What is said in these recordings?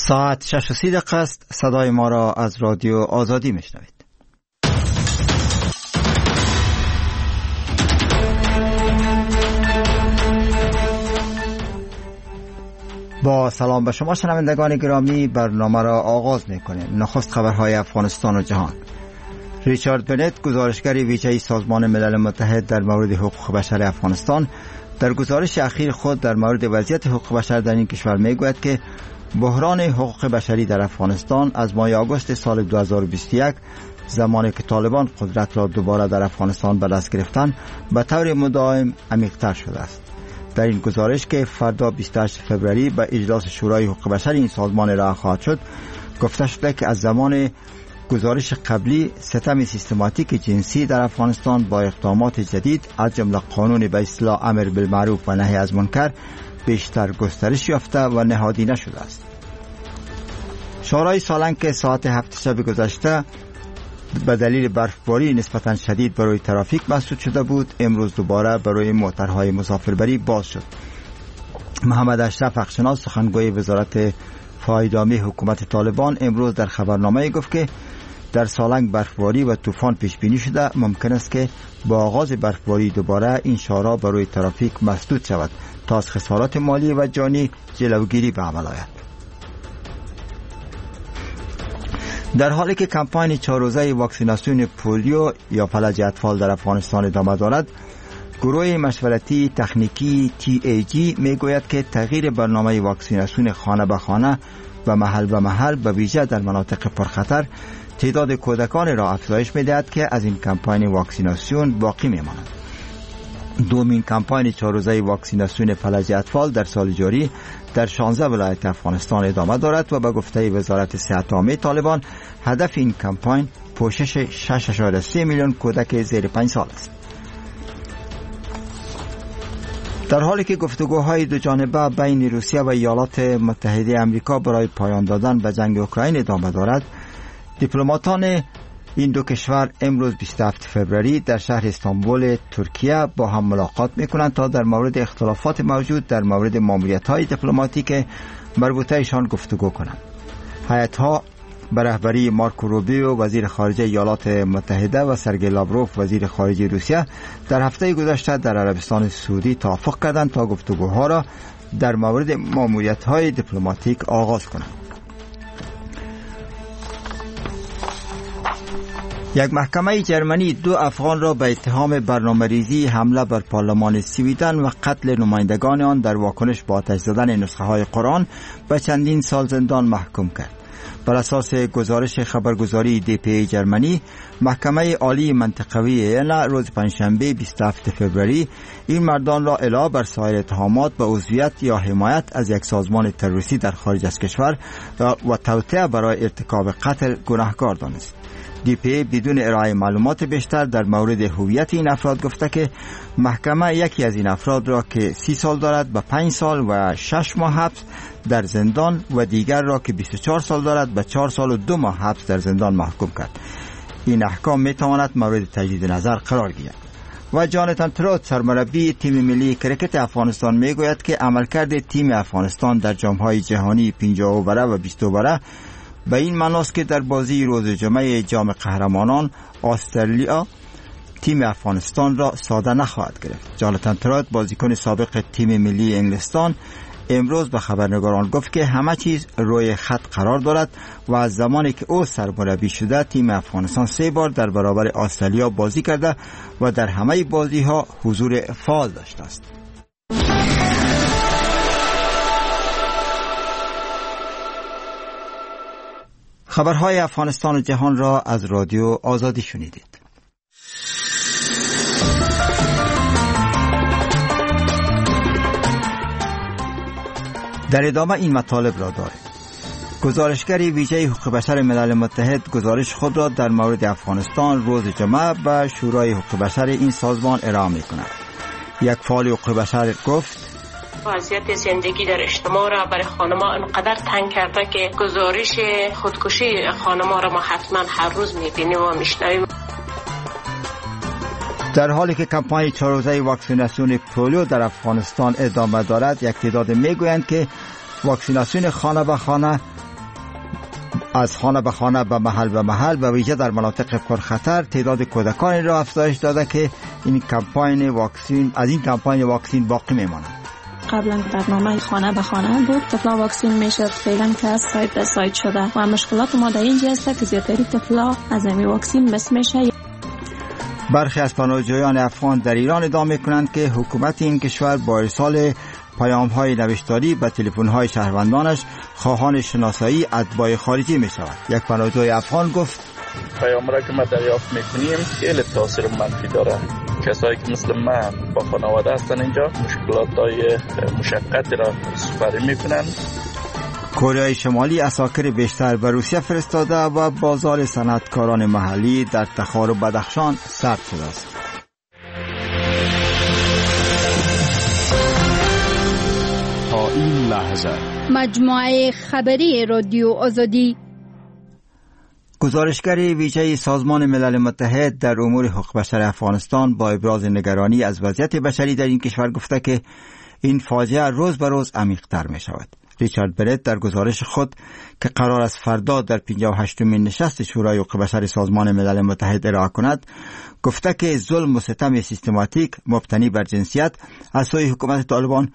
ساعت 6:30 است. صدای ما را از رادیو آزادی میشنوید. با سلام به شما شنوندگان گرامی، برنامه را آغاز میکنیم. نخست خبرهای افغانستان و جهان. ریچارد بنت، گزارشگر ویژه سازمان ملل متحد در مورد حقوق بشر افغانستان، در گزارش اخیر خود در مورد وضعیت حقوق بشر در این کشور میگوید که بحران حقوق بشری در افغانستان از ماه آگوست سال 2021 زمانی که طالبان قدرت را دوباره در افغانستان به دست گرفتند به طور مداوم عمیق‌تر شده است. در این گزارش که فردا 28 فوریه به اجلاس شورای حقوق بشر این سازمان ارائه خواهد شد، گفته شده که از زمان گزارش قبلی ستم سیستماتیک جنسی در افغانستان با اقدامات جدید از جمله قانون به اصلاح امر بالمعروف و نهی از منکر بیشتر گسترش یافته و نهادینه شده است. شورای سالنگ که ساعت 7 شب گذشته به دلیل برفباری نسبتاً شدید برای ترافیک مسدود شده بود، امروز دوباره برای موترهای مسافربری باز شد. محمد اشرف حقشناس، سخنگوی وزارت فایدامی حکومت طالبان، امروز در خبرنامه گفت که در سالنگ برفباری و طوفان پیش بینی شده، ممکن است که با آغاز برفباری دوباره این شارع برای ترافیک مسدود شود تا از خسارات مالی و جانی جلوگیری به عمل آید. در حالی که کمپاین 4 روزه واکسیناسیون پولیو یا فلج اطفال در افغانستان ادامه دارد، گروه مشورتی تکنیکی TAG میگوید که تغییر برنامه واکسیناسیون خانه به خانه و محل به محل به ویژه در مناطق پرخطر تعداد کودکان را افزایش می‌دهد که از این کمپاین واکسیناسیون باقی می‌مانند. دومین کمپاین 4 روزه واکسیناسیون فلج اطفال در سال جاری در 16 ولایت افغانستان ادامه دارد و به گفته وزارت صحت عامه طالبان هدف این کمپاین پوشش 6.3 میلیون کودک زیر 5 سال است. در حالی که گفتگوهای دو جانبه بین روسیه و ایالات متحده آمریکا برای پایان دادن به جنگ اوکراین ادامه دارد، دیپلماتان این دو کشور امروز 27 فوریه در شهر استانبول ترکیه با هم ملاقات میکنند تا در مورد اختلافات موجود در مورد ماموریت‌های دیپلماتیک مربوطه ایشان گفتگو کنند. هیئت‌ها به رهبری مارکو روبیو وزیر خارجه ایالات متحده و سرگئی لاوروف وزیر خارجه روسیه در هفته گذشته در عربستان سعودی توافق کردند تا گفتگوها را در مورد ماموریت‌های دیپلماتیک آغاز کنند. یک محکمه جرمنی 2 افغان را به اتهام برنامه‌ریزی حمله بر پارلمان سویدن و قتل نمایندگان آن در واکنش با آتش زدن نسخه‌های قرآن به چندین سال زندان محکوم کرد. بر اساس گزارش خبرگزاری DPA جرمنی، محکمه عالی منطقوی اینا روز پنجشنبه 27 فوریه این مردان را علاوه بر سایر اتهامات به عضویت یا حمایت از یک سازمان تروریستی در خارج از کشور و توطئه برای ارتکاب قتل گناهکار دانست. DPA بدون ارائه معلومات بیشتر در مورد هویت این افراد گفته که محکمه یکی از این افراد را که 30 سال دارد به 5 سال و 6 ماه حبس در زندان و دیگر را که 24 سال دارد به 4 سال و 2 ماه حبس در زندان محکوم کرد. این احکام می تواند مورد تجدید نظر قرار گیرد. و جاناتان تروت، سرمربی تیم ملی کرکت افغانستان، میگوید که عملکرد تیم افغانستان در جام‌های جهانی 50 اووره و 20 اووره به این معناست که در بازی روز جمعه جام قهرمانان استرالیا تیم افغانستان را ساده نخواهد گرفت. جاناتان تروت، بازیکن سابق تیم ملی انگلستان، امروز به خبرنگاران گفت که همه چیز روی خط قرار دارد و از زمانی که او سرمربی شده تیم افغانستان 3 بار در برابر استرالیا بازی کرده و در همه بازی ها حضور فعال داشته است. خبرهای افغانستان و جهان را از رادیو آزادی شنیدید. در ادامه این مطالب را داریم. گزارشگر ویژه حقوق بشر ملل متحد گزارش خود را در مورد افغانستان روز جمعه به شورای حقوق بشر این سازمان ارائه می‌کند. یک فعال حقوق بشر گفت: وضعیت زندگی در اجتماع را برای خانم‌ها انقدر تنگ کرده که گزارش خودکشی خانم‌ها را ما حتما هر روز می‌بینیم و می‌شنویم. در حالی که کمپاین 4 روزه واکسیناسیون پولیو در افغانستان ادامه دارد، یک تعداد میگویند که واکسیناسیون خانه به خانه از خانه به خانه به محل به ویژه در مناطق پرخطر تعداد کودکان را افزایش داده که این کمپاین واکسین باقی میماند. قبلا برنامه خانه به خانه بود، طفلا واکسین میشد، فعلا که از سایت به سایت شده و مشکلات ما در اینجا است که زیادتری طفلا از این واکسین مس میشه. برخی از پناهجویان افغان در ایران ادعا میکنند که حکومت این کشور با ارسال پیام‌های نوشتاری به تلفن‌های شهروندانش خواهان شناسایی اتباع خارجی می‌شود. یک پناهجوی افغان گفت پیام‌ها که ما دریافت می‌کنیم خیلی تاثیر منفی داره. کسایی که مثل من با خانواده هستن اینجا مشکلات‌های مشقتی را سپری می‌کنن. کره شمالی عساکر بیشتر به روسیه فرستاده و بازار صنعتکاران محلی در تخار و بدخشان سرد شده است. تا این لحظه مجموعه خبری رادیو آزادی. گزارشگر ویژه سازمان ملل متحد در امور حقوق بشر افغانستان با ابراز نگرانی از وضعیت بشری در این کشور گفته که این فاجعه روز به روز عمیق‌تر می شود. ریچارد برت در گزارش خود که قرار است فردا در 58مین نشست شورای حقوق بشر سازمان ملل متحد ارائه کند گفته که ظلم و ستم سیستماتیک مبتنی بر جنسیت از سوی حکومت طالبان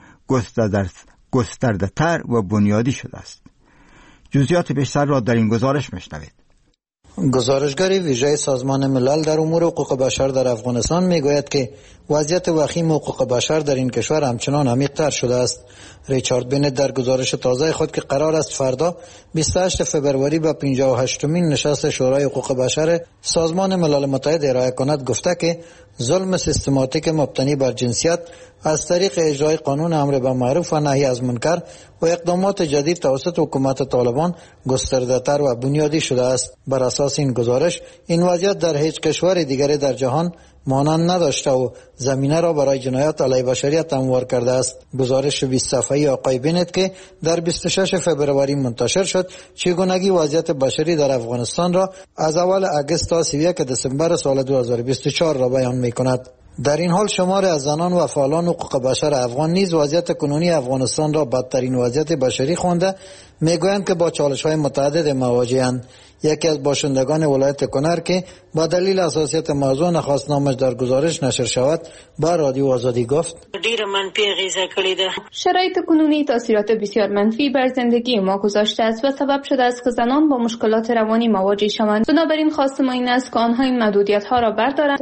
گسترده‌تر و بنیادی شده است. جزئیات بیشتر را در این گزارش میشنوید. گزارشگر ویژه سازمان ملل در امور حقوق بشر در افغانستان میگوید که وضعیت وخیم حقوق بشر در این کشور همچنان عمیق‌تر شده است. ریچارد بنت در گزارش تازه خود که قرار است فردا 28 فبروری به 58مین نشست شورای حقوق بشر سازمان ملل متحد ارائه کند گفته که ظلم سیستماتیک مبتنی بر جنسیت از طریق اجرای قانون امر بالمعروف و نهی از منکر و اقدامات جدید توسط حکومت طالبان گسترده‌تر و بنیادی شده است. بر اساس این گزارش این وضعیت در هیچ کشور دیگری در جهان مانند نداشته و زمینه را برای جنایات علیه بشریت هموار کرده است. گزارش 20 صفحه‌ای آقای بنت که در 26 فبروری منتشر شد چگونگی وضعیت بشری در افغانستان را از اول اگست تا 31 دسامبر سال 2024 را بیان می‌کند. در این حال شمار از زنان و فعالان حقوق بشر افغان نیز وضعیت کنونی افغانستان را بدترین وضعیت بشری خوانده میگویند که با چالش‌های متعدد مواجه‌اند. یکی از باشندگان ولایت کنر که با دلیل حساسیت موضوع نخواست نامش در گزارش نشر شود با رادیو آزادی گفت ډیر منفی غیزه کړې ده. شرایط کنونی تاثیرات بسیار منفی بر زندگی ما گذاشته است و سبب شده است که زنان با مشکلات روانی مواجه شوند. بنابراین خواست ما این است که آنها این محدودیت‌ها را بردارند.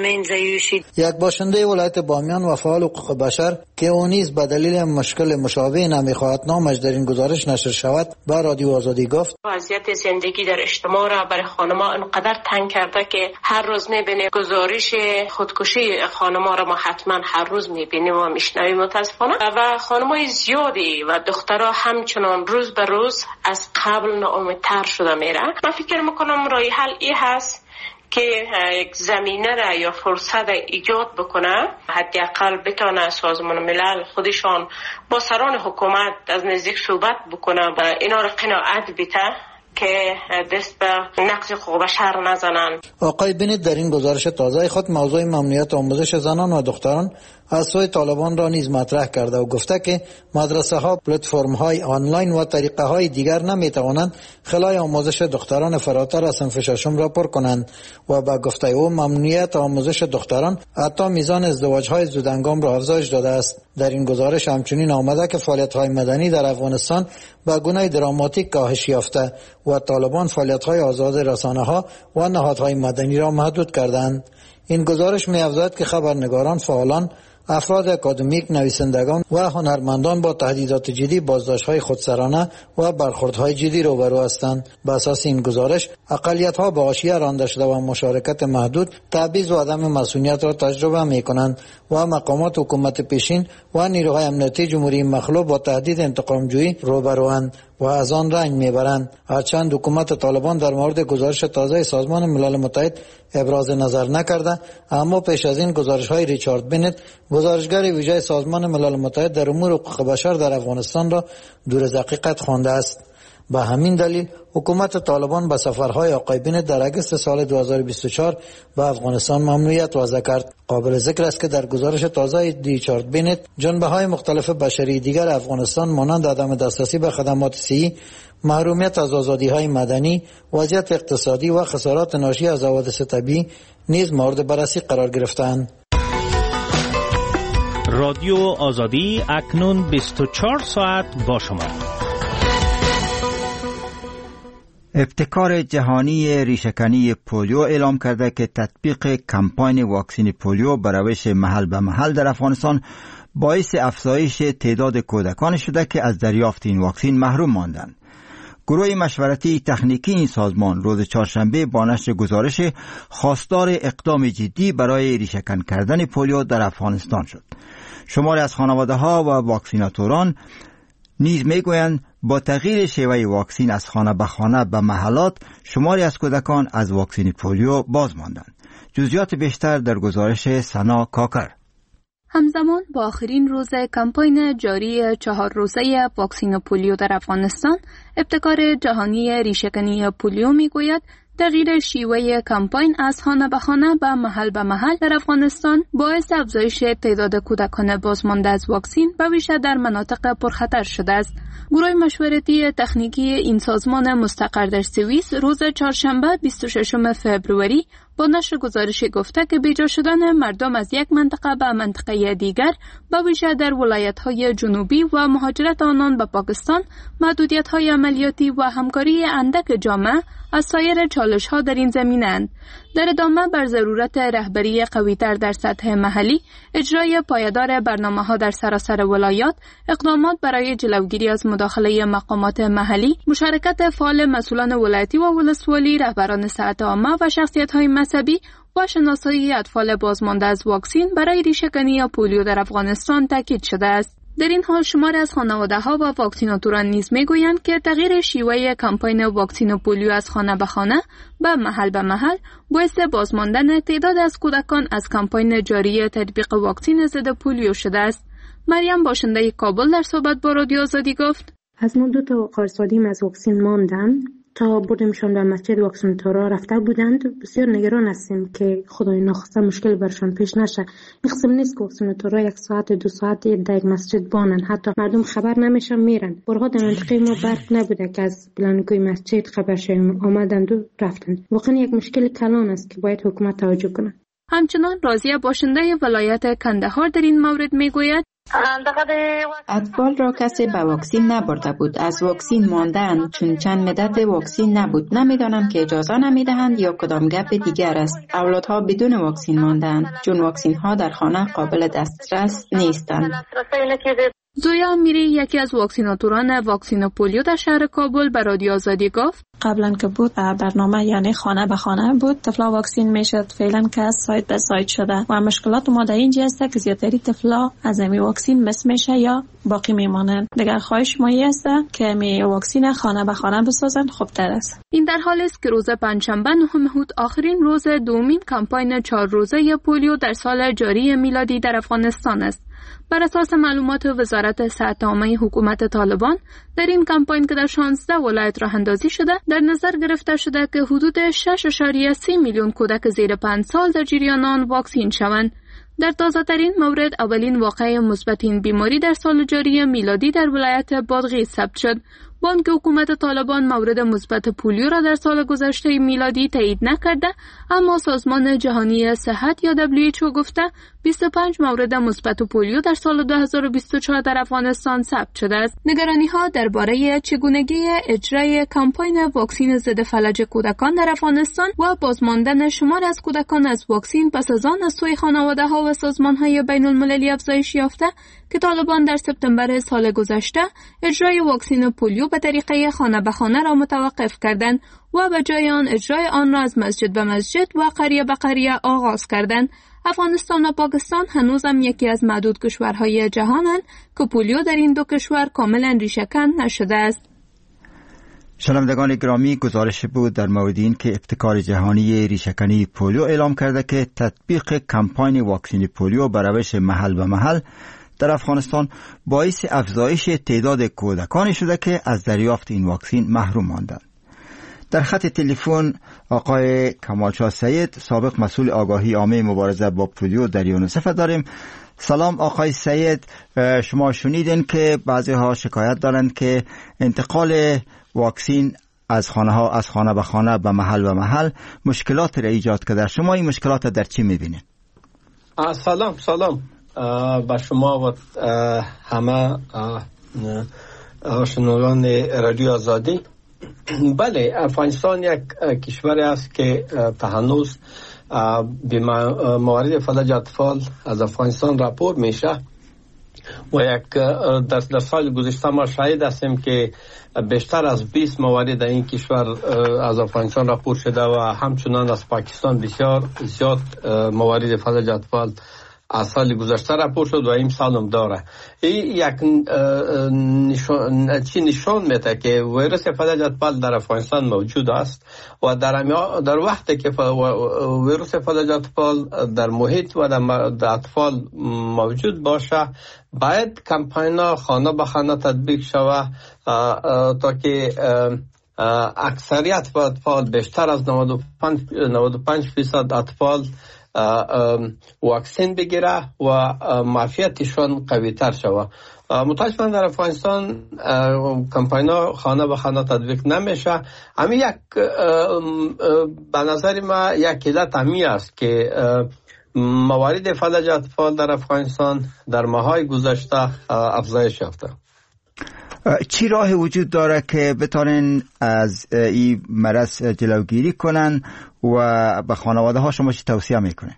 یک باشنده ولایت بامیان و فعال حقوق بشر که او نیز به دلیل مشکل مشابه نمی‌خواهد نامش در این گزارش نشر شود با رادیو آزادی گفت وضعیت زندگی در اجتماع را برای خانم‌ها انقدر تنگ کرده که هر روز می‌بینیم گزارش خودکشی خانم‌ها را ما حتما هر روز می‌بینیم و می‌شنویم متأسفانه و خانم‌های زیادی و دخترها همچنان روز به روز از قبل ناامیدتر شده میره. من فکر می‌کنم راه حل این هست که یک زمینه را یا فرصت ایجاد بکنه، حداقل بتونه سازمان ملل خودشان با سران حکومت از نزدیک صحبت بکنه و اینا را قناعت بده که دست به نقض حقوق بشر نزنن. آقای بنت در این گزارش تازه خود موضوع ممنوعیت آموزش زنان و دختران از سوی طالبان را نیز مطرح کرده و گفته که مدرسه ها، پلتفرم های آنلاین و طریقه های دیگر نمی توانند خلای آموزش دختران فراتر از صنف ششم را پر کنند و با گفته او ممنوعیت آموزش دختران حتی میزان ازدواج های زودهنگام را افزایش داده است. در این گزارش همچنین آمده که فعالیت های مدنی در افغانستان به گونه دراماتیک کاهش یافته و طالبان فعالیت های آزاد رسانه ها و نهادهای مدنی را محدود کردند. این گزارش می افزاید که خبرنگاران، فعالان، افراد اکادمیک، نویسندگان و هنرمندان با تهدیدات جدی، بازداشت‌های خودسرانه و برخوردهای جدی روبرو هستند. بر اساس این گزارش اقلیت‌ها به حاشیه رانده شده و مشارکت محدود، تبعیض و عدم مسئولیت را تجربه می‌کنند و مقامات حکومت پیشین و نیروهای امنیتی جمهوری مخلوع با تهدید انتقام‌جویی روبروند و از آن رنج میبرند. هرچند حکومت طالبان در مورد گزارش تازه سازمان ملل متحد ابراز نظر نکرده، اما پیش از این گزارش‌های ریچارد بنت، گزارشگر ویژه سازمان ملل متحد در امور حقوق بشر در افغانستان را دور از حقیقت خوانده است. به همین دلیل حکومت طالبان به سفرهای آقای بنت در اگست سال 2024 به افغانستان ممنوعیت وضع کرد. قابل ذکر است که در گزارش تازه ریچارد بنت، جنبه‌های مختلف بشری دیگر افغانستان مانند عدم دسترسی به خدمات صحی، محرومیت از آزادی‌های مدنی، وضعیت اقتصادی و خسارات ناشی از حوادث طبیعی نیز مورد بررسی قرار گرفتند. رادیو آزادی اکنون 24 ساعت با شما. ابتکار جهانی ریشه‌کنی پولیو اعلام کرده که تطبیق کمپاین واکسن پولیو به روش محل به محل در افغانستان باعث افزایش تعداد کودکان شده که از دریافت این واکسن محروم ماندند. گروه مشورتی تکنیکی این سازمان روز چهارشنبه با نشر گزارش خواستار اقدام جدی برای ریشه‌کن کردن پولیو در افغانستان شد. شماری از خانواده‌ها و واکسیناتوران نیز میگویند با تغییر شیوه واکسن از خانه به خانه به محلات، شماری از کودکان از واکسن پولیو باز ماندند. جزئیات بیشتر در گزارش سنا کاکر. همزمان با آخرین روز کمپاین جاری 4 روزه واکسن پولیو در افغانستان، ابتکار جهانی ریشه‌کنی پولیو میگوید تغییر شیوه کمپاین از خانه به خانه به محل در افغانستان باعث افزایش تعداد کودکان بازمانده از واکسن به ویژه در مناطق پرخطر شده است. گروه مشورتی تکنیکی این سازمان مستقر در سوئیس روز چهارشنبه 26 فوریه با نشر گزارشی گفته که بیجا شدن مردم از یک منطقه به منطقه دیگر به ویژه در ولایت‌های جنوبی و مهاجرت آنان به پاکستان، محدودیت‌های عملیاتی و همکاری اندک جامعه از سایر چالش‌ها در این زمینه‌اند. در ادامه بر ضرورت رهبری قوی‌تر در سطح محلی، اجرای پایدار برنامه‌ها در سراسر ولایات، اقدامات برای جلوگیری از مداخله مقامات محلی، مشارکت فعال مسئولان ولایتی و ولسوالی، رهبران صحت عامه و شخصیت‌های مذهبی و شناسایی اطفال بازمانده از واکسن برای ریشه‌کنی پولیو در افغانستان تاکید شده است. در این حال شمار از خانواده‌ها و واکسیناتوران نیز میگویند که تغییر شیوه کمپاین واکسن پولیو از خانه به خانه به محل باعث بازماندن تعداد از کودکان از کمپاین جاری تطبیق واکسن ضد پولیو شده است. مریم باشنده کابل در صحبت با رادیو آزادی گفت: از ما 2 قرصادیم از واکسن ماندن تا بردیمشان به مسجد واکسیناتورها رفته بودند. بسیار نگران هستیم که خدای ناخواسته مشکل برشان پیش نشه. این قسم نیست که واکسیناتورها 1 ساعت 2 ساعت در یک مسجد بانن، حتی مردم خبر نمیشن میرن. برها در منطقه ما برق نبوده که از بلندگوی مسجد خبر شویم، آمدند و رفتند. واقعا یک مشکل کلان است که باید حکومت توجه کنه. همچنان راضیه باشنده ولایت کندهار در این مورد میگوید: اطفال را کسی به واکسین نبرده بود، از واکسین ماندن چون چند مدت واکسین نبود. نمیدانم که اجازه نمیدهند یا کدام گپ دیگر است. اولادها بدون واکسین ماندند چون واکسین ها در خانه قابل دسترس نیستند. زویا میری، یکی از واکسیناتوران واکسن پولیو در شهر کابل، به رادیو آزادی گفت: قبلا که بود برنامه یعنی خانه به خانه بود، طفلا واکسین میشد. فعلا که سایت به سایت شده و مشکلات ما در اینجا است که زیادتری طفلا از می واکسین مس میشه یا باقی میمانند. دیگر خواهش ما است که می واکسین خانه به خانه بسازند، خوبتر است. این در حالی است که روز پنجشنبه 9 مهر آخرین روز دومین کمپاین 4 روزه پولیو در سال جاری میلادی در افغانستان است. بر اساس معلومات وزارت صحت عامه حکومت طالبان، در این کمپاین که در 16 ولایت راه اندازی شده، در نظر گرفته شده که حدود 6.3 میلیون کودک زیر 5 سال در جریان آن واکسین شوند. در تازه ترین مورد، اولین واقعه مثبت این بیماری در سال جاری میلادی در ولایت بادغیس ثبت شد. با آنکه حکومت طالبان مورد مثبت پولیو را در سال گذشته میلادی تایید نکرده، اما سازمان جهانی صحت یا WHO گفته 25 مورد مثبت پولیو در سال 2024 در افغانستان ثبت شده است. نگرانی‌ها درباره چگونگی اجرای کمپاین واکسن ضد فلج کودکان در افغانستان و بازماندن شمار از کودکان از واکسن پس از آن از سوی خانواده‌ها و سازمان‌های بین‌المللی افزایش یافته که طالبان در سپتامبر سال گذشته اجرای واکسن پولیو به طریقه خانه به خانه را متوقف کردند و به جای آن اجرای آن را از مسجد به مسجد و قریه به قریه آغاز کردند. افغانستان و پاکستان هنوزم یکی از معدود کشورهای جهانند که پولیو در این 2 کشور کاملا ریشه‌کن نشده است. شنوندگان گرامی، گزارش بود در مورد این که ابتکار جهانی ریشه‌کنی پولیو اعلام کرده که تطبیق کمپاین واکسن پولیو به روش محل به محل در افغانستان باعث افزایش تعداد کودکانی شده که از دریافت این واکسن محروم ماندند. در خط تلفن آقای کمالشاه سید، سابق مسئول آگاهی عامه مبارزه با پولیو در یونیسف داریم. سلام آقای سید، شما شنیدین که بعضی ها شکایت دارند که انتقال واکسین از خانه به خانه به محل مشکلات را ایجاد کرده. شما این مشکلات در چی میبینید؟ سلام با شما و همه شنوندگان رادیو آزادی. بله، افغانستان یک کشور است که تا هنوز به موارد فلج اطفال از افغانستان راپور میشه و یک در سال گذشته ما شاهد هستیم که بیشتر از 20 موارد در این کشور از افغانستان راپور شده و همچنان از پاکستان بسیار زیاد موارد فلج اطفال از سال گذشته راپور شد و این سال هم داره. این یک نشان میده که ویروس فلج اطفال در افغانستان موجود است و در وقتی که ویروس فلج اطفال در محیط و در اطفال موجود باشه، باید کمپاین خانه به خانه تطبیق شود تا که اکثریت اطفال، بیشتر از 95% اطفال واکسین بگیره و معافیتشان قوی تر شود. متاسفانه در افغانستان کمپاین خانه به خانه تطبیق نمیشه. همین یک به نظر ما یک علت همی است که موارد فلج اطفال در افغانستان در ماهای گذشته افزایش یافته. چی راه وجود داره که بتونن از این مرض جلوگیری کنن و به خانواده ها شما چی توصیه میکنه؟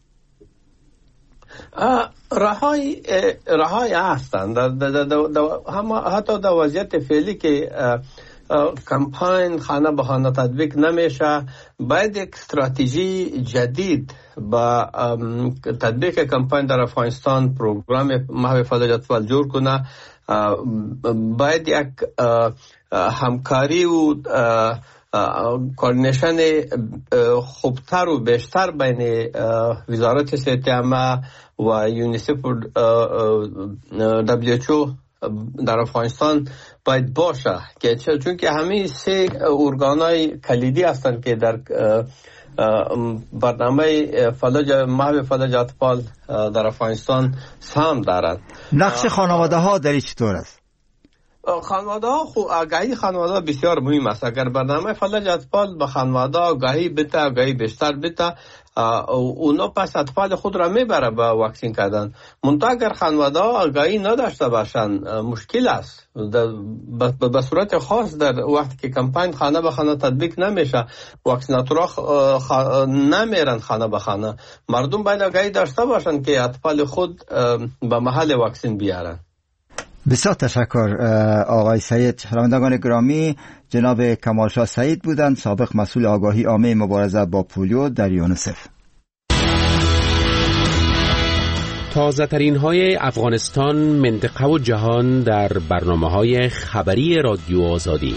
راههای هستند. حتی در وضعیت فعلی که کمپاین خانه به خانه تطبیق نمیشه، باید یک استراتژی جدید با تطبیق کمپاین در افغانستان پروگرام محو فلج اطفال جور کنه. باید یک همکاری و کوردینیشن خوبتر و بیشتر بین وزارت صحت عامه و یونیسف و WHO در افغانستان باید باشه، که چون که همه سه ارگانای کلیدی هستند که در برنامه محو فلج اطفال در افغانستان سهم دارند. نقش خانواده ها در این چطور است؟ خانواده ها آگاهی خانواده بسیار مهم است. اگر برنامه فلج اطفال به خانواده آگاهی بده، آگاهی بیشتر بده، اونا پس اطفال خود را میبره به واکسین کردن. منتها اگر خانواده ها آگاهی نداشته باشند مشکل است. به صورت خاص در وقتی که کمپاین خانه به خانه تطبیق نمیشه، واکسیناتورها نمیرن خانه به خانه. مردم باید آگاهی داشته باشند که اطفال خود به محل واکسین بیارن. بسیار تشکر آقای سید. شنوندگان گرامی، جناب کمالشاه سید بودند، سابق مسئول آگاهی عامه مبارزه با پولیو در یونیسف. تازه ترین های افغانستان، منطقه و جهان در برنامه‌های خبری رادیو آزادی.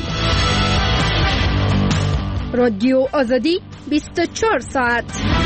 رادیو آزادی 24 ساعت.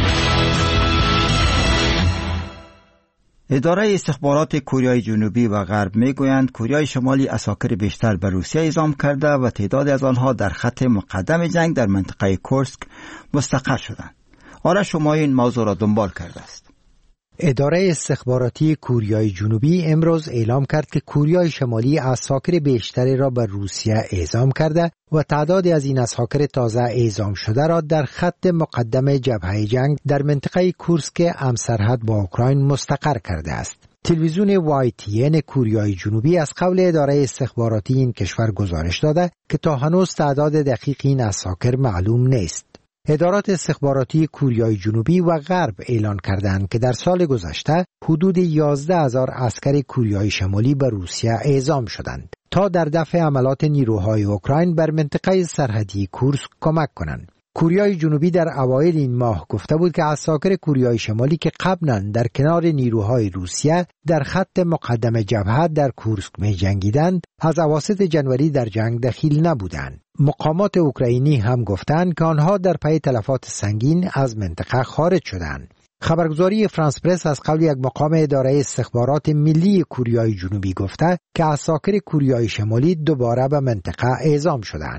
اداره استخبارات کوریای جنوبی و غرب میگویند کوریای شمالی عساکر بیشتر به روسیه اعزام کرده و تعدادی از آنها در خط مقدم جنگ در منطقه کورسک مستقر شدند. آرش شمایی این موضوع را دنبال کرده است. اداره استخباراتی کوریای جنوبی امروز اعلام کرد که کوریای شمالی عساکر بیشتری را به روسیه اعزام کرده و تعدادی از این عساکر تازه اعزام شده را در خط مقدم جبهه جنگ در منطقه کورسک همسرحد با اوکراین مستقر کرده است. تلویزیون YTN کوریای جنوبی از قول اداره استخباراتی این کشور گزارش داده که تا هنوز تعداد دقیق این عساکر معلوم نیست. ادارات استخباراتی کوریای جنوبی و غرب اعلان کردند که در سال گذشته حدود 11,000 عسکر کوریای شمالی به روسیه اعزام شدند تا در دفع حملات نیروهای اوکراین بر منطقه سرحدی کورسک کمک کنند. کوریای جنوبی در اوایل این ماه گفته بود که عساکر کوریای شمالی که قبلا در کنار نیروهای روسیه در خط مقدم جبهه در کورسک می جنگیدند از اواسط جنوری در جنگ دخیل نبودند. مقامات اوکراینی هم گفتند که آنها در پی تلفات سنگین از منطقه خارج شدند. خبرگزاری فرانس پرس از قول یک مقام اداره استخبارات ملی کوریای جنوبی گفته که عساکر کوریای شمالی دوباره به منطقه اعزام شدند.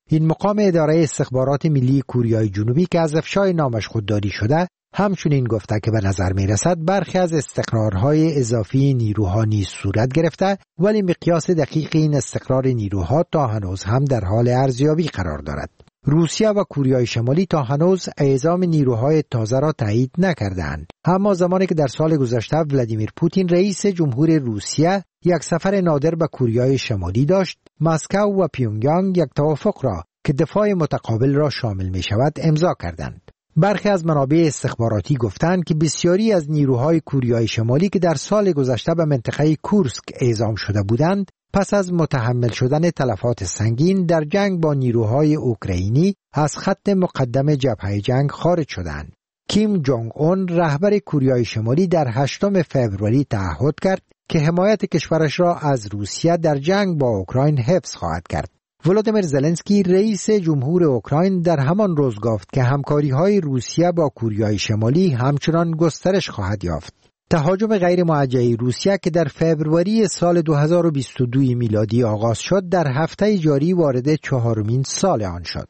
این مقام اداره استخبارات ملی کوریای جنوبی که از افشای نامش خودداری شده همچنین گفته که به نظر می رسد برخی از استقرارهای اضافی نیروها نیز صورت گرفته، ولی مقیاس دقیق این استقرار نیروها تا هنوز هم در حال ارزیابی قرار دارد. روسیه و کوریای شمالی تا هنوز اعزام نیروهای تازه را تایید نکردند، اما زمانی که در سال گذشته ولادیمیر پوتین رئیس جمهور روسیه یک سفر نادر به کوریای شمالی داشت، مسکو و پیونگیانگ یک توافق را که دفاع متقابل را شامل می شود امضا کردند. برخی از منابع استخباراتی گفتند که بسیاری از نیروهای کوریای شمالی که در سال گذشته به منطقه کورسک اعزام شده بودند، پس از متحمل شدن تلفات سنگین در جنگ با نیروهای اوکراینی از خط مقدم جبهه جنگ خارج شدند. کیم جونگ اون رهبر کوریای شمالی در 8 فوریه تعهد کرد که حمایت کشورش را از روسیه در جنگ با اوکراین حفظ خواهد کرد. ولادیمیر زلنسکی رئیس جمهور اوکراین در همان روز گفت که همکاری‌های روسیه با کوریای شمالی همچنان گسترش خواهد یافت. تهاجم غیر موجه روسیه که در فوریه سال 2022 میلادی آغاز شد، در هفته جاری وارد 4مین سال آن شد.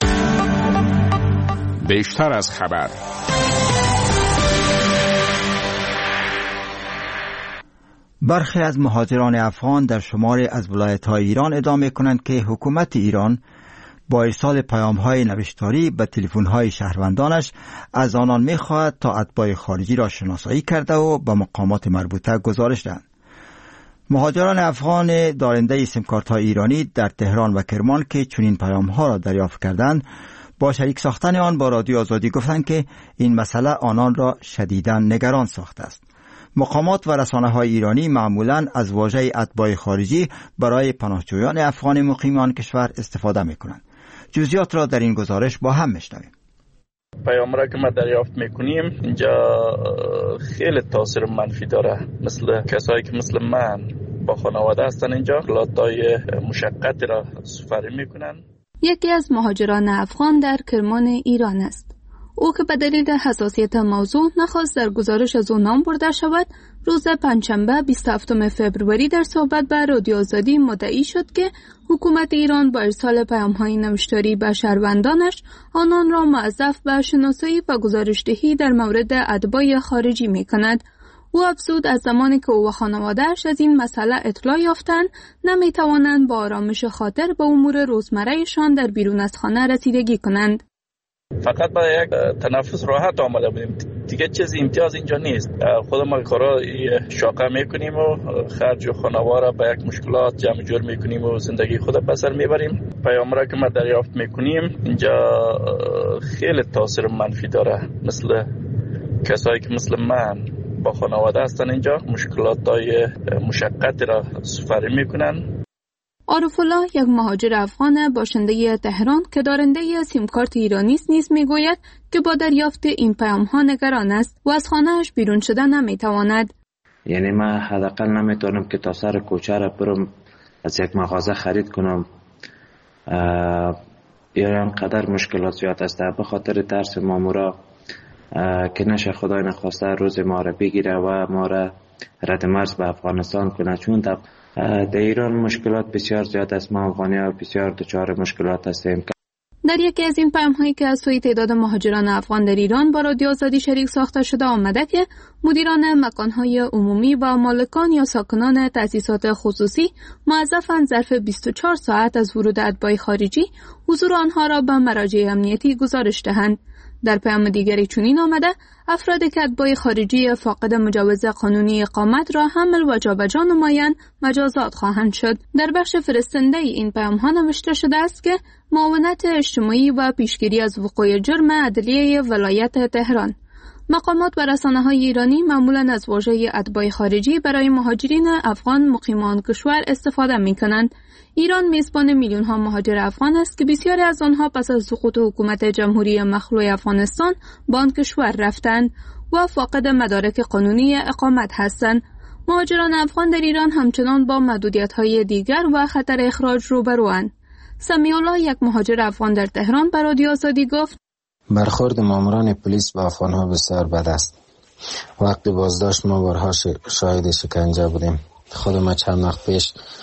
بیشتر از خبر. برخی از مهاجران افغان در شماری از ولایت‌های ایران ادعا می‌کنند که حکومت ایران با ارسال پیام‌های نوشتاری به تلفن‌های شهروندانش از آنان می‌خواهد تا اتباع خارجی را شناسایی کرده و به مقامات مربوطه گزارش دهند. مهاجران افغان دارنده سیم کارت‌های ایرانی در تهران و کرمان که چنین پیام‌ها را دریافت کردند، با شریک ساختن آن با رادیو آزادی گفتند که این مسئله آنان را شدیداً نگران ساخته است. مقامات و رسانه‌های ایرانی معمولاً از واژه اتباع خارجی برای پناهجویان افغان مقیم آن کشور استفاده می‌کنند. جزئیات را در این گزارش با هم می‌شنویم. پیام را که ما دریافت می‌کنیم اینجا خیلی تاثیر منفی داره. مثل کسایی که مثل من با خانواده هستن اینجا لاتای مشقتی را سپری می‌کنن. یکی از مهاجران افغان در کرمان ایران است. او که به دلیل حساسیت موضوع نخواست در گزارش از او نام برده شود، روز پنجشنبه 27 فوریه در صحبت با رادیو آزادی مدعی شد که حکومت ایران با ارسال پیام‌های نوشتاری به شهروندانش آنان را موظف به شناسایی و گزارش‌دهی در مورد اتباع خارجی می‌کند. او افزود از زمانی که او و خانواده‌اش از این مسئله اطلاع یافتند، نمی‌توانند با آرامش خاطر به امور روزمره‌شان در بیرون از خانه رسیدگی کنند. فقط با یک تنفس راحت آمده بودیم، دیگه چیز امتیاز اینجا نیست. خود ما کارا شاقه میکنیم و خرج و خانواده با یک مشکلات جمع جور میکنیم و زندگی خود بسر میبریم. پیام را که ما دریافت میکنیم اینجا خیلی تاثیر منفی داره. مثل کسایی که مثل من با خانواده هستن اینجا مشکلاتای مشقتی را سپری میکنن. عارف الله یک مهاجر افغان باشنده تهران که دارنده سیم کارت ایرانی است نیز میگوید که با دریافت این پیام‌ها نگران است و از خانه‌اش بیرون شدن نمیتواند. یعنی من حداقل نمیتونم که تا سر کوچه را برم از یک مغازه خرید کنم. یا اینقدر مشکلات زیاد است به خاطر ترس مامورا که نشه خدای نخواسته روز ما را بگیره و ما را رد مرز به افغانستان کنه، چون در ایران مشکلات بسیار زیاد است. ما افغانی‌ها بسیار دچار مشکلات هستیم. در یکی از این پیام‌هایی که از سوی تعداد مهاجران افغان در ایران با رادیو آزادی شریک ساخته شده آمده که مدیران مکان‌های عمومی و مالکان یا ساکنان تأسیسات خصوصی موظفند ظرف 24 ساعت از ورود اتباع خارجی حضور آنها را به مراجع امنیتی گزارش دهند. در پیام دیگری چنین آمده افرادی که اتباع خارجی فاقد مجوز قانونی اقامت را حمل و جابجا نمایند مجازات خواهند شد. در بخش فرستنده این پیام ها نوشته شده است که معاونت اجتماعی و پیشگیری از وقوع جرم عدلیه ولایت تهران. مقامات و رسانه‌های ایرانی معمولاً از واژه اتباع خارجی برای مهاجرین افغان مقیمان کشور استفاده می‌کنند. ایران میزبان میلیون‌ها مهاجر افغان است که بسیاری از آنها پس از سقوط حکومت جمهوری مخلوع افغانستان به آن کشور رفتند و فاقد مدارک قانونی اقامت هستند. مهاجران افغان در ایران همچنان با محدودیت‌های دیگر و خطر اخراج روبروند. سمیع الله یک مهاجر افغان در تهران به رادیو آزادی گفت: برخورد ماموران پلیس با افغان‌ها بسیار بد است. وقتی بازداشت ما بارها شاهد شکنجه بودیم. خود ما چند وقت پیش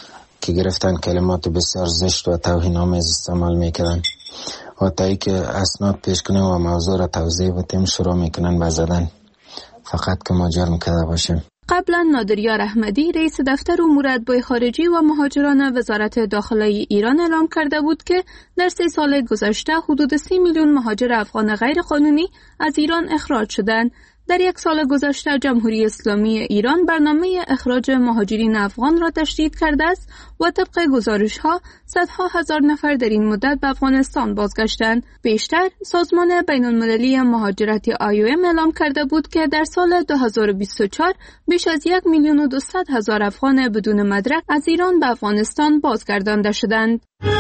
که گرفتن کلمات بسیار زشت و توهین‌آمیز استعمال میکنن و تا ای که اسناد پیش کنیم و موضوع را توضیح بدیم شروع میکنن به زدن، فقط که ما جرم کرده باشیم. قبلا نادریار احمدی رئیس دفتر امور اتباع خارجی و مهاجران وزارت داخله ایران اعلام کرده بود که در 3 سال گذشته حدود 30 میلیون مهاجر افغان غیرقانونی از ایران اخراج شدند. در 1 سال گذشته جمهوری اسلامی ایران برنامه اخراج مهاجرین افغان را تشدید کرده است و طبق گزارش‌ها صدها هزار نفر در این مدت به افغانستان بازگشتند. بیشتر سازمان بین‌المللی مهاجرت IOM اعلام کرده بود که در سال 2024 بیش از 1,200,000 افغان بدون مدرک از ایران به افغانستان بازگردانده شدند.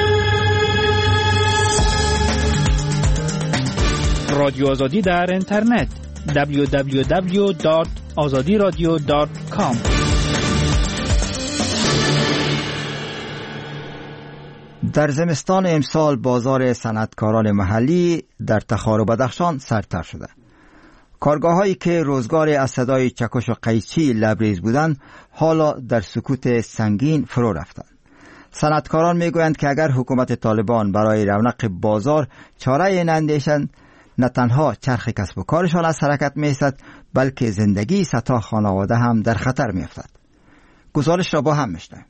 رادیو آزادی در اینترنت www.azadiradio.com. در زمستان امسال بازار صنعتکاران محلی در تخار و بدخشان سرتر شده. کارگاه‌هایی که روزگار از صدای چکش و قیچی لبریز بودند حالا در سکوت سنگین فرو رفتند. صنعتکاران میگویند که اگر حکومت طالبان برای رونق بازار چاره نندیشند، نه تنها چرخ کسب و کارشان از حرکت می‌ایستد، بلکه زندگی صدها خانواده هم در خطر می‌افتد. گزارش را با هم می‌شنویم.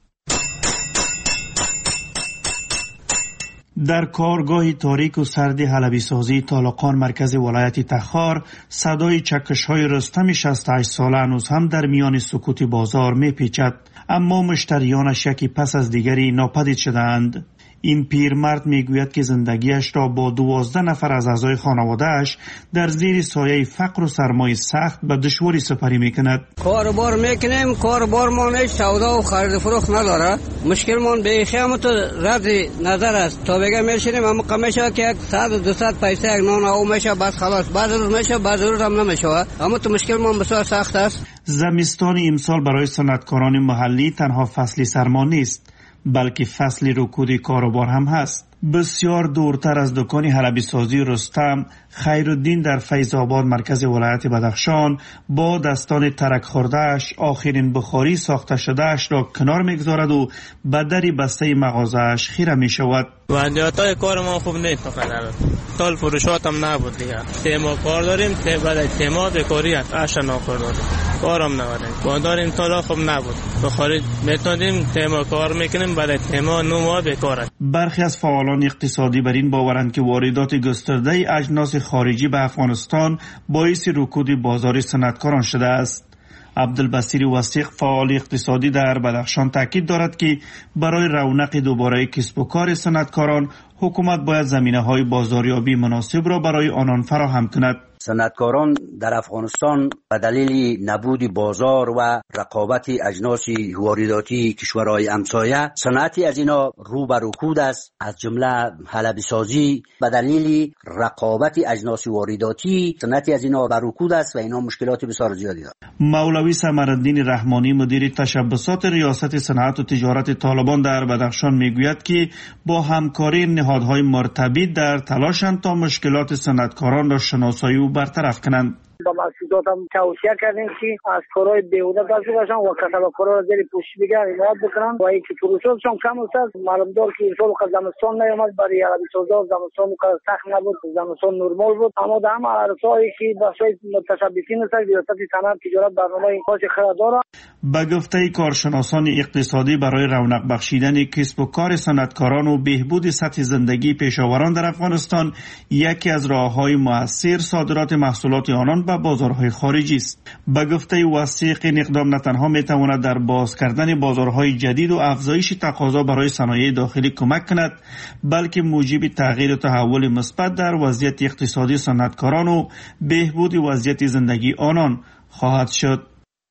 در کارگاه تاریک و سرد حلبی سازی طالقان مرکز ولایت تخار صدای چکش‌های رستم 68 ساله هنوز هم در میان سکوت بازار می‌پیچد، اما مشتریانش یکی پس از دیگری ناپدید شدند. این پیرمرد میگوید که زندگیش را با 12 نفر از اعضای خانواده‌اش در زیر سایه فقر و سرمایه سخت به دشواری سپری میکند. کاربار میکنیم، کاربارمان هیچ سودا و خرید فروخت نداره. مشکلمان به خیامت رد نظر است. تا بگه میشینیم اما قمیشه که 100-200 پیسه یک نان او میشه، بعد خلاص بعض روز میشه بعض روز هم نمیشه. اما تو مشکلمان بسیار سخت است. زمستان امسال برای صنعتکاران محلی تنها فصلی سرما نیست، بلکه فصل رکود کاروبار هم هست. بسیار دورتر از دکان حلبی سازی رستم، خیرالدین در فیض آباد مرکز ولایت بدخشان با دستان ترک خوردهش آخرین بخاری ساخته شدهش را کنار میگذارد و به دری بسته مغازهش خیره می شود. وضعیت کار ما خوب نیست، فقط سال فروشات هم نبود دیگه. تیما کار داریم، برای تیما بکاری هست، اشنا کار داریم، کارم نداریم. با داریم تالا خوب نبود، بخاری میتونیم تیما کار میکنیم، برای تیما 9 ماه بیکاره. برخی از فعالان اقتصادی بر این باورند که واردات گسترده اجناس خارجی به افغانستان باعث رکود بازار صنعتکاران شده است. عبدالبصیر وثیق فعال اقتصادی در بدخشان تاکید دارد که برای رونق دوباره کسب و کار صنعتکاران حکومت باید زمینه‌های بازاریابی مناسب را برای آنان فراهم کند. صنعتکاران در افغانستان به دلیل نبود بازار و رقابت اجناس وارداتی کشورهای همسایه صنعتی از اینا رو به رکود است، از جمله حلبی سازی به دلیل رقابت اجناس وارداتی صنعتی از اینا به رکود است و اینا مشکلات بسیار زیادی دارد. مولوی ثمرالدین رحمانی مدیر تشبسات ریاست صنعت و تجارت طالبان در بدخشان میگوید که با همکاری نهادهای مرتبط در تلاشند تا مشکلات صنعتکاران را شناسایی و برطرف کنند. با مسئولات هم توصیه کردیم که از کارهای بیهوده دست باشن و کسب و کارها را زیر پوشش دیگر حمایت بکنن و اینکه فروشاتشون کم است. معلومدار که این سال زمستان نیامد، برای عربی سازا زمستان سخت نبود، زمستان نرمال بود، اما در همه عرصه‌هایی که بخشای متشبثین است ریاست صنعت تجارت برنامه این خاص خرد داره. به گفته کارشناسان اقتصادی برای رونق بخشیدن کسب و کار صنعتکاران و بهبود سطح زندگی پیشاوران در افغانستان یکی از راه‌های مؤثر صادرات محصولات آنان به بازارهای خارجی است. به گفته وثیق این اقدام نه تنها میتواند در باز کردن بازارهای جدید و افزایش تقاضا برای صنایع داخلی کمک کند، بلکه موجب تغییر و تحول مثبت در وضعیت اقتصادی صنعتکاران و بهبود وضعیت زندگی آنان خواهد شد.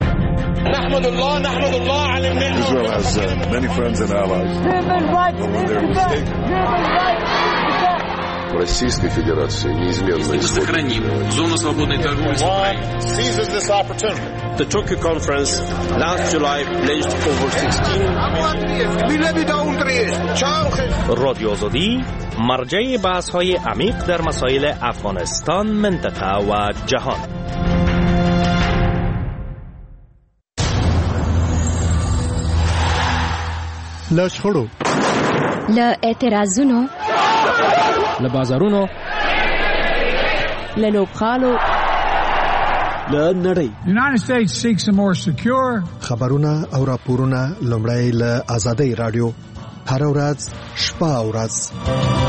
نحمد الله على النعمة. Israel has many friends and allies. Российской Федерации неизменно сохраним зону свободной торговли с Украиной. Seizes this opportunity. The Tokyo conference last July pledged over 16 رادیو آزادی مرجع بحث‌های عمیق در مسائل افغانستان، منطقه و جهان. له شخړو، له اعتراضونو، له بازارونو، له لوبغالو، له نړۍ. United States seeks a more secure. خبرونه او راپورونه لومړی له آزادۍ رادیو هر ورځ شپه او ورځ